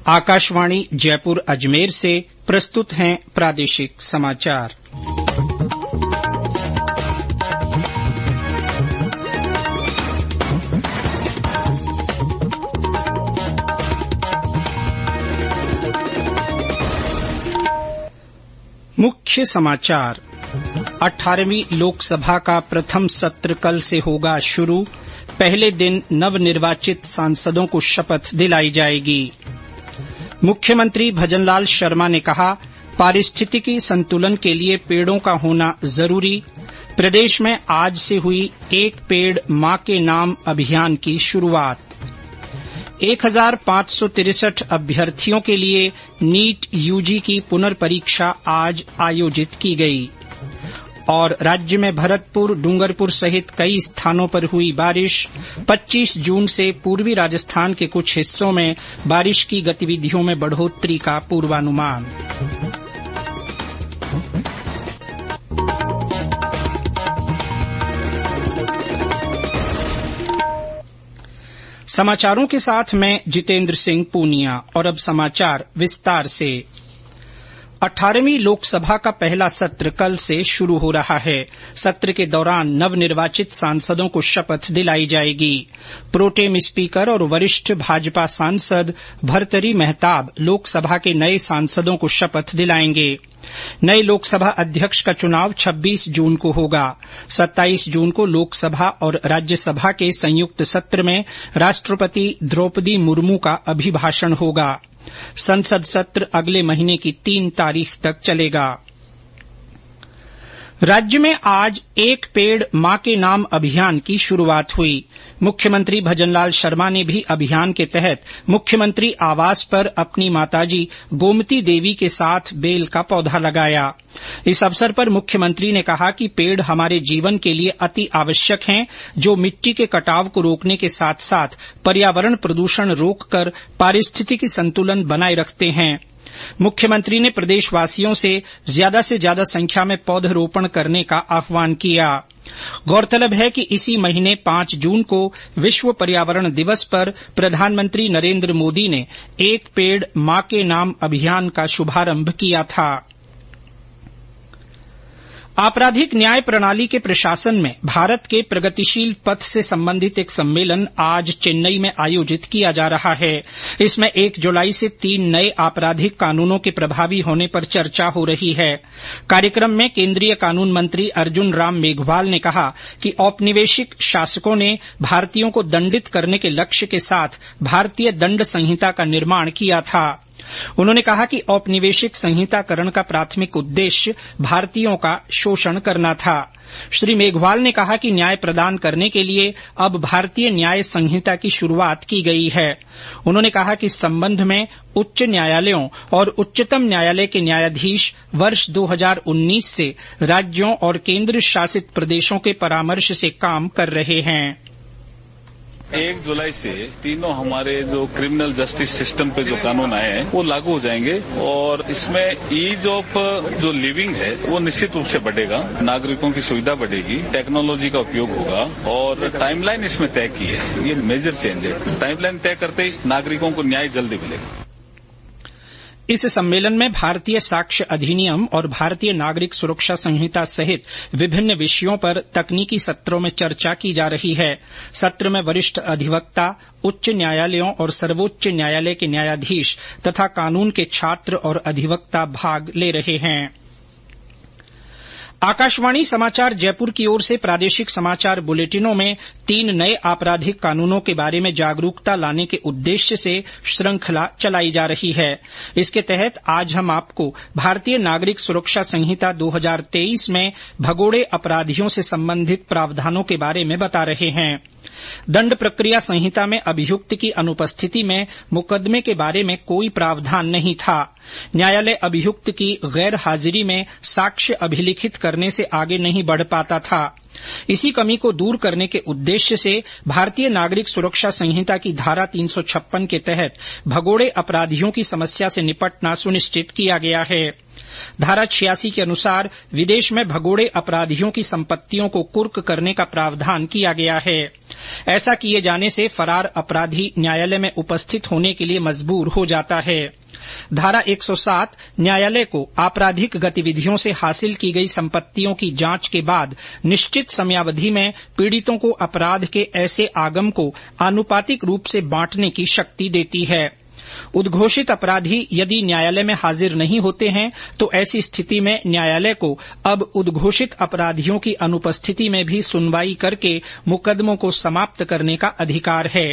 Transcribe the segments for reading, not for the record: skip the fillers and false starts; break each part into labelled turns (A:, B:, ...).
A: आकाशवाणी जयपुर अजमेर से प्रस्तुत हैं प्रादेशिक समाचार। मुख्य समाचार। 18वीं लोकसभा का प्रथम सत्र कल से होगा शुरू। पहले दिन नवनिर्वाचित सांसदों को शपथ दिलाई जाएगी। मुख्यमंत्री भजनलाल शर्मा ने कहा, पारिस्थितिकी संतुलन के लिए पेड़ों का होना जरूरी। प्रदेश में आज से हुई एक पेड़ मां के नाम अभियान की शुरुआत। 1563 अभ्यर्थियों के लिए नीट यूजी की पुनर्परीक्षा आज आयोजित की गई। और राज्य में भरतपुर, डूंगरपुर सहित कई स्थानों पर हुई बारिश। 25 जून से पूर्वी राजस्थान के कुछ हिस्सों में बारिश की गतिविधियों में बढ़ोतरी का पूर्वानुमान। समाचारों के साथ मैं जितेंद्र सिंह पूनिया। और अब समाचार विस्तार से। 18वीं लोकसभा का पहला सत्र कल से शुरू हो रहा है। सत्र के दौरान नवनिर्वाचित सांसदों को शपथ दिलाई जाएगी। प्रोटेम स्पीकर और वरिष्ठ भाजपा सांसद भर्तृहरि मेहताब लोकसभा के नए सांसदों को शपथ दिलाएंगे। नए लोकसभा अध्यक्ष का चुनाव 26 जून को होगा। 27 जून को लोकसभा और राज्यसभा के संयुक्त सत्र में राष्ट्रपति द्रौपदी मुर्मू का अभिभाषण होगा। संसद सत्र अगले महीने की 3 तारीख तक चलेगा। राज्य में आज एक पेड़ मां के नाम अभियान की शुरुआत हुई। मुख्यमंत्री भजनलाल शर्मा ने भी अभियान के तहत मुख्यमंत्री आवास पर अपनी माताजी गोमती देवी के साथ बेल का पौधा लगाया। इस अवसर पर मुख्यमंत्री ने कहा कि पेड़ हमारे जीवन के लिए अति आवश्यक हैं, जो मिट्टी के कटाव को रोकने के साथ साथ पर्यावरण प्रदूषण रोककर पारिस्थितिकी संतुलन बनाए रखते हैं। मुख्यमंत्री ने प्रदेशवासियों से ज्यादा संख्या में पौधरोपण करने का आह्वान किया। गौरतलब है कि इसी महीने 5 जून को विश्व पर्यावरण दिवस पर प्रधानमंत्री नरेंद्र मोदी ने एक पेड़ मां के नाम अभियान का शुभारंभ किया था। आपराधिक न्याय प्रणाली के प्रशासन में भारत के प्रगतिशील पथ से संबंधित एक सम्मेलन आज चेन्नई में आयोजित किया जा रहा है। इसमें 1 जुलाई से 3 नए आपराधिक कानूनों के प्रभावी होने पर चर्चा हो रही है। कार्यक्रम में केंद्रीय कानून मंत्री अर्जुन राम मेघवाल ने कहा कि औपनिवेशिक शासकों ने भारतीयों को दंडित करने के लक्ष्य के साथ भारतीय दंड संहिता का निर्माण किया था। उन्होंने कहा कि औपनिवेशिक संहिताकरण का प्राथमिक उद्देश्य भारतीयों का शोषण करना था। श्री मेघवाल ने कहा कि न्याय प्रदान करने के लिए अब भारतीय न्याय संहिता की शुरुआत की गई है। उन्होंने कहा कि इस संबंध में उच्च न्यायालयों और उच्चतम न्यायालय के न्यायाधीश वर्ष 2019 से राज्यों और केंद्र शासित प्रदेशों के परामर्श से काम कर रहे हैं।
B: 1 जुलाई से तीनों हमारे जो क्रिमिनल जस्टिस सिस्टम पे जो कानून आए हैं वो लागू हो जाएंगे और इसमें ईज ऑफ जो लिविंग है वो निश्चित रूप से बढ़ेगा। नागरिकों की सुविधा बढ़ेगी, टेक्नोलॉजी का उपयोग होगा और टाइमलाइन इसमें तय की है। ये मेजर चेंज है। टाइमलाइन तय करते ही नागरिकों को न्याय जल्दी मिलेगा।
A: इस सम्मेलन में भारतीय साक्ष्य अधिनियम और भारतीय नागरिक सुरक्षा संहिता सहित विभिन्न विषयों पर तकनीकी सत्रों में चर्चा की जा रही है। सत्र में वरिष्ठ अधिवक्ता, उच्च न्यायालयों और सर्वोच्च न्यायालय के न्यायाधीश तथा कानून के छात्र और अधिवक्ता भाग ले रहे हैं। आकाशवाणी समाचार जयपुर की ओर से प्रादेशिक समाचार बुलेटिनों में 3 नए आपराधिक कानूनों के बारे में जागरूकता लाने के उद्देश्य से श्रृंखला चलाई जा रही है। इसके तहत आज हम आपको भारतीय नागरिक सुरक्षा संहिता 2023 में भगोड़े अपराधियों से संबंधित प्रावधानों के बारे में बता रहे हैं। दंड प्रक्रिया संहिता में अभियुक्त की अनुपस्थिति में मुकदमे के बारे में कोई प्रावधान नहीं था। न्यायालय अभियुक्त की गैर हाजिरी में साक्ष्य अभिलिखित करने से आगे नहीं बढ़ पाता था। इसी कमी को दूर करने के उद्देश्य से भारतीय नागरिक सुरक्षा संहिता की धारा 356 के तहत भगोड़े अपराधियों की समस्या से निपटना सुनिश्चित किया गया है। धारा 86 के अनुसार विदेश में भगोड़े अपराधियों की संपत्तियों को कुर्क करने का प्रावधान किया गया है। ऐसा किए जाने से फरार अपराधी न्यायालय में उपस्थित होने के लिए मजबूर हो जाता है। धारा 107 न्यायालय को आपराधिक गतिविधियों से हासिल की गई संपत्तियों की जांच के बाद निश्चित समयावधि में पीड़ितों को अपराध के ऐसे आगम को आनुपातिक रूप से बांटने की शक्ति देती है। उद्घोषित अपराधी यदि न्यायालय में हाजिर नहीं होते हैं तो ऐसी स्थिति में न्यायालय को अब उद्घोषित अपराधियों की अनुपस्थिति में भी सुनवाई करके मुकदमों को समाप्त करने का अधिकार है।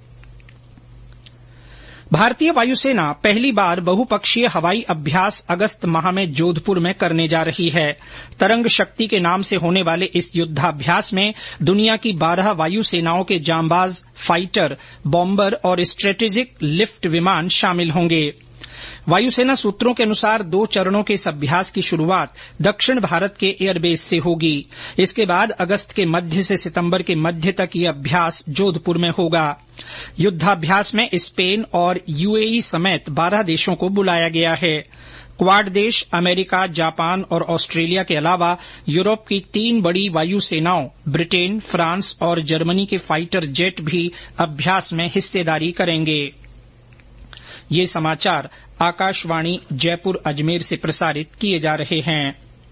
A: भारतीय वायुसेना पहली बार बहुपक्षीय हवाई अभ्यास अगस्त माह में जोधपुर में करने जा रही है। तरंग शक्ति के नाम से होने वाले इस युद्धाभ्यास में दुनिया की 12 वायुसेनाओं के जांबाज फाइटर, बॉम्बर और स्ट्रेटेजिक लिफ्ट विमान शामिल होंगे। वायुसेना सूत्रों के अनुसार 2 चरणों के इस अभ्यास की शुरूआत दक्षिण भारत के एयरबेस से होगी। इसके बाद अगस्त के मध्य से सितंबर के मध्य तक ये अभ्यास जोधपुर में होगा। युद्धाभ्यास में स्पेन और यूएई समेत 12 देशों को बुलाया गया है। क्वाड देश अमेरिका, जापान और ऑस्ट्रेलिया के अलावा यूरोप की 3 बड़ी वायुसेनाओं ब्रिटेन, फ्रांस और जर्मनी के फाइटर जेट भी अभ्यास में हिस्सेदारी करेंगे। ये समाचार आकाशवाणी जयपुर अजमेर से प्रसारित किए जा रहे हैं।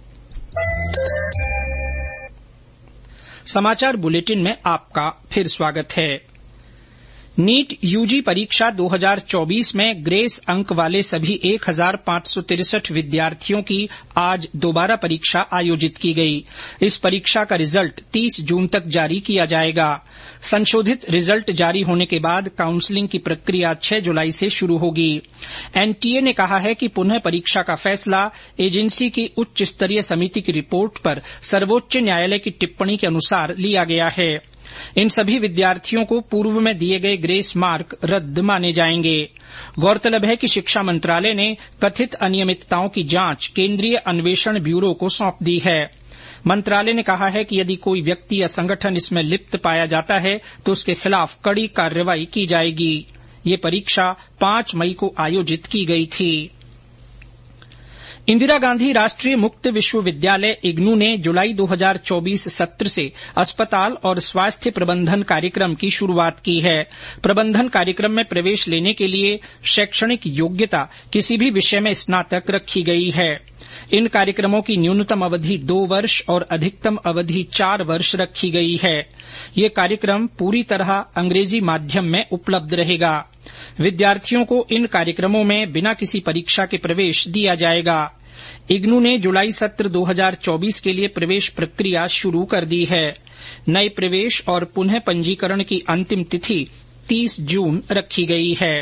A: समाचार बुलेटिन में आपका फिर स्वागत है। नीट यूजी परीक्षा 2024 में ग्रेस अंक वाले सभी 1563 विद्यार्थियों की आज दोबारा परीक्षा आयोजित की गई। इस परीक्षा का रिजल्ट 30 जून तक जारी किया जाएगा। संशोधित रिजल्ट जारी होने के बाद काउंसलिंग की प्रक्रिया 6 जुलाई से शुरू होगी। एनटीए ने कहा है कि पुनः परीक्षा का फैसला एजेंसी की उच्च स्तरीय समिति की रिपोर्ट पर सर्वोच्च न्यायालय की टिप्पणी के अनुसार लिया गया है। इन सभी विद्यार्थियों को पूर्व में दिए गए ग्रेस मार्क रद्द माने जाएंगे। गौरतलब है कि शिक्षा मंत्रालय ने कथित अनियमितताओं की जांच केंद्रीय अन्वेषण ब्यूरो को सौंप दी है। मंत्रालय ने कहा है कि यदि कोई व्यक्ति या संगठन इसमें लिप्त पाया जाता है तो उसके खिलाफ कड़ी कार्रवाई की जाएगी। ये परीक्षा 5 मई को आयोजित की गई थी। इंदिरा गांधी राष्ट्रीय मुक्त विश्वविद्यालय इग्नू ने जुलाई 2024 सत्र से अस्पताल और स्वास्थ्य प्रबंधन कार्यक्रम की शुरूआत की है। प्रबंधन कार्यक्रम में प्रवेश लेने के लिए शैक्षणिक योग्यता किसी भी विषय में स्नातक रखी गई है। इन कार्यक्रमों की न्यूनतम अवधि 2 वर्ष और अधिकतम अवधि 4 वर्ष रखी गई है। ये कार्यक्रम पूरी तरह अंग्रेजी माध्यम में उपलब्ध रहेगा। विद्यार्थियों को इन कार्यक्रमों में बिना किसी परीक्षा के प्रवेश दिया जाएगा। इग्नू ने जुलाई सत्र 2024 के लिए प्रवेश प्रक्रिया शुरू कर दी है। नए प्रवेश और पुनः पंजीकरण की अंतिम तिथि 30 जून रखी गई है।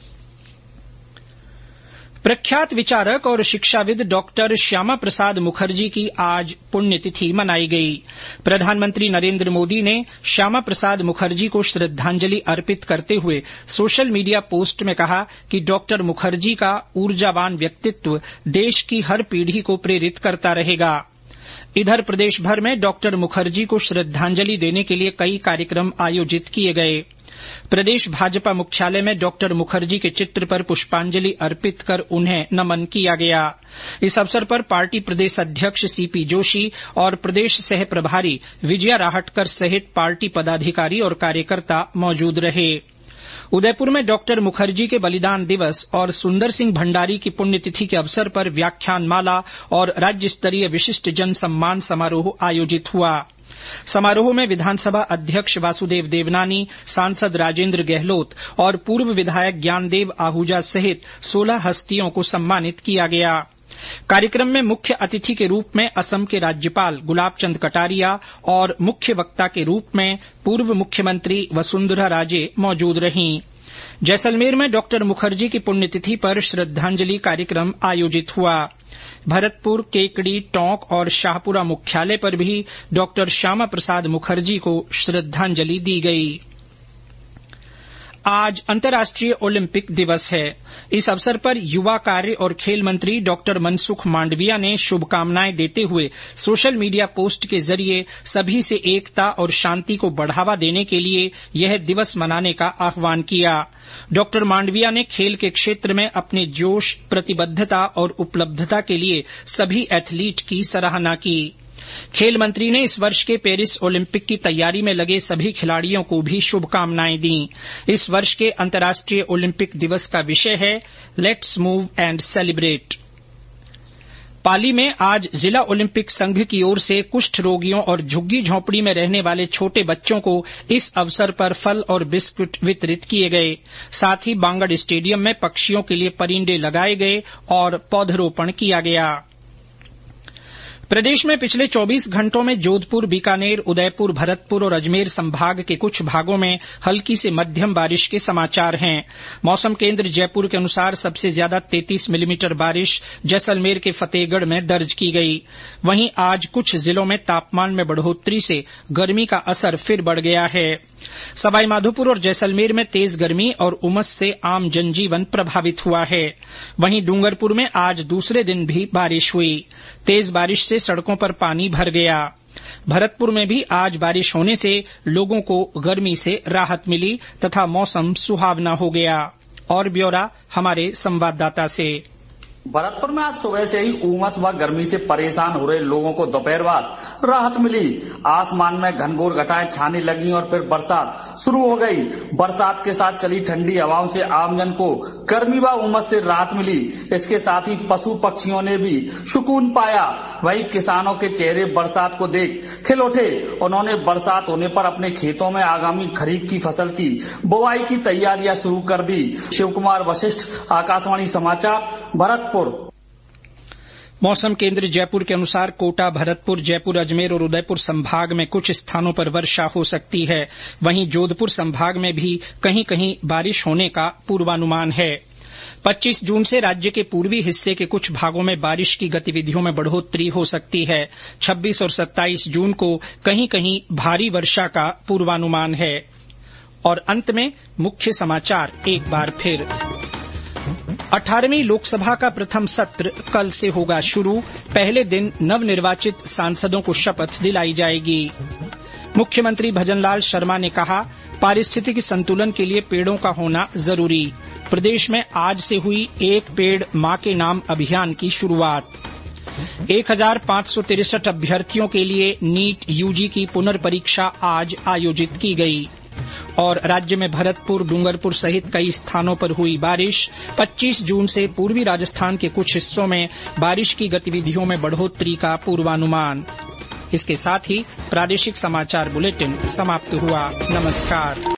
A: प्रख्यात विचारक और शिक्षाविद डॉक्टर श्यामा प्रसाद मुखर्जी की आज पुण्यतिथि मनाई गई। प्रधानमंत्री नरेंद्र मोदी ने श्यामा प्रसाद मुखर्जी को श्रद्धांजलि अर्पित करते हुए सोशल मीडिया पोस्ट में कहा कि डॉक्टर मुखर्जी का ऊर्जावान व्यक्तित्व देश की हर पीढ़ी को प्रेरित करता रहेगा। इधर प्रदेश भर में डॉक्टर मुखर्जी को श्रद्धांजलि देने के लिए कई कार्यक्रम आयोजित किए गए। प्रदेश भाजपा मुख्यालय में डॉक्टर मुखर्जी के चित्र पर पुष्पांजलि अर्पित कर उन्हें नमन किया गया। इस अवसर पर पार्टी प्रदेश अध्यक्ष सीपी जोशी और प्रदेश सह प्रभारी विजया राहटकर सहित पार्टी पदाधिकारी और कार्यकर्ता मौजूद रहे। उदयपुर में डॉक्टर मुखर्जी के बलिदान दिवस और सुंदर सिंह भंडारी की पुण्यतिथि के अवसर पर व्याख्यानमाला और राज्य स्तरीय विशिष्ट जन सम्मान समारोह आयोजित हुआ। समारोह में विधानसभा अध्यक्ष वासुदेव देवनानी, सांसद राजेंद्र गहलोत और पूर्व विधायक ज्ञानदेव आहूजा सहित 16 हस्तियों को सम्मानित किया गया। कार्यक्रम में मुख्य अतिथि के रूप में असम के राज्यपाल गुलाब चंद कटारिया और मुख्य वक्ता के रूप में पूर्व मुख्यमंत्री वसुंधरा राजे मौजूद रहीं। जैसलमेर में डॉक्टर मुखर्जी की पुण्यतिथि पर श्रद्धांजलि कार्यक्रम आयोजित हुआ। भरतपुर, केकड़ी, टोंक और शाहपुरा मुख्यालय पर भी डॉक्टर श्यामा प्रसाद मुखर्जी को श्रद्धांजलि दी गई। आज अंतर्राष्ट्रीय ओलंपिक दिवस है। इस अवसर पर युवा कार्य और खेल मंत्री डॉक्टर मनसुख मांडविया ने शुभकामनाएं देते हुए सोशल मीडिया पोस्ट के जरिए सभी से एकता और शांति को बढ़ावा देने के लिए यह दिवस मनाने का आह्वान किया। डॉक्टर मांडविया ने खेल के क्षेत्र में अपने जोश, प्रतिबद्धता और उपलब्धता के लिए सभी एथलीट की सराहना की। खेल मंत्री ने इस वर्ष के पेरिस ओलंपिक की तैयारी में लगे सभी खिलाड़ियों को भी शुभकामनाएं दी। इस वर्ष के अंतर्राष्ट्रीय ओलंपिक दिवस का विषय है let's move and celebrate. Pali में आज जिला ओलंपिक संघ की ओर से कुष्ठ रोगियों और झुग्गी झोंपड़ी में रहने वाले छोटे बच्चों को इस अवसर पर फल और बिस्कुट वितरित किए गए। साथ ही बांगड़ स्टेडियम में पक्षियों के लिए परिंडे लगाए गए और पौधरोपण किया गया। प्रदेश में पिछले 24 घंटों में जोधपुर, बीकानेर, उदयपुर, भरतपुर और अजमेर संभाग के कुछ भागों में हल्की से मध्यम बारिश के समाचार हैं। मौसम केंद्र जयपुर के अनुसार सबसे ज्यादा 33 मिलीमीटर बारिश जैसलमेर के फतेहगढ़ में दर्ज की गई। वहीं आज कुछ जिलों में तापमान में बढ़ोतरी से गर्मी का असर फिर बढ़ गया है। सवाईमाधोपुर और जैसलमेर में तेज गर्मी और उमस से आम जनजीवन प्रभावित हुआ है। वहीं डूंगरपुर में आज दूसरे दिन भी बारिश हुई। तेज बारिश से सड़कों पर पानी भर गया। भरतपुर में भी आज बारिश होने से लोगों को गर्मी से राहत मिली तथा मौसम सुहावना हो गया। और ब्यौरा हमारे संवाददाता से।
C: भरतपुर में आज सुबह से ही उमस व गर्मी से परेशान हो रहे लोगों को दोपहर बाद राहत मिली। आसमान में घनघोर घटाएं छाने लगी और फिर बरसात शुरू हो गई। बरसात के साथ चली ठंडी हवाओं से आमजन को गर्मी व उमस से राहत मिली। इसके साथ ही पशु पक्षियों ने भी सुकून पाया। वहीं किसानों के चेहरे बरसात को देख खिल उठे। उन्होंने बरसात होने पर अपने खेतों में आगामी खरीफ की फसल की बुवाई की तैयारियां शुरू कर दी। शिव कुमार वशिष्ठ, आकाशवाणी समाचार, भरतपुर।
A: मौसम केंद्र जयपुर के अनुसार कोटा, भरतपुर, जयपुर, अजमेर और उदयपुर संभाग में कुछ स्थानों पर वर्षा हो सकती है। वहीं जोधपुर संभाग में भी कहीं कहीं बारिश होने का पूर्वानुमान है। 25 जून से राज्य के पूर्वी हिस्से के कुछ भागों में बारिश की गतिविधियों में बढ़ोतरी हो सकती है। 26 और 27 जून को कहीं कहीं भारी वर्षा का पूर्वानुमान है। और अंत में मुख्य समाचार एक बार फिर। 18वीं लोकसभा का प्रथम सत्र कल से होगा शुरू। पहले दिन नवनिर्वाचित सांसदों को शपथ दिलाई जाएगी। मुख्यमंत्री भजनलाल शर्मा ने कहा, पारिस्थितिक संतुलन के लिए पेड़ों का होना जरूरी। प्रदेश में आज से हुई एक पेड़ मां के नाम अभियान की शुरुआत। 1563 अभ्यर्थियों के लिए नीट यूजी की पुनर्परीक्षा आज आयोजित की गई। और राज्य में भरतपुर, डूंगरपुर सहित कई स्थानों पर हुई बारिश। 25 जून से पूर्वी राजस्थान के कुछ हिस्सों में बारिश की गतिविधियों में बढ़ोतरी का पूर्वानुमान। इसके साथ ही प्रादेशिक समाचार बुलेटिन समाप्त हुआ। नमस्कार।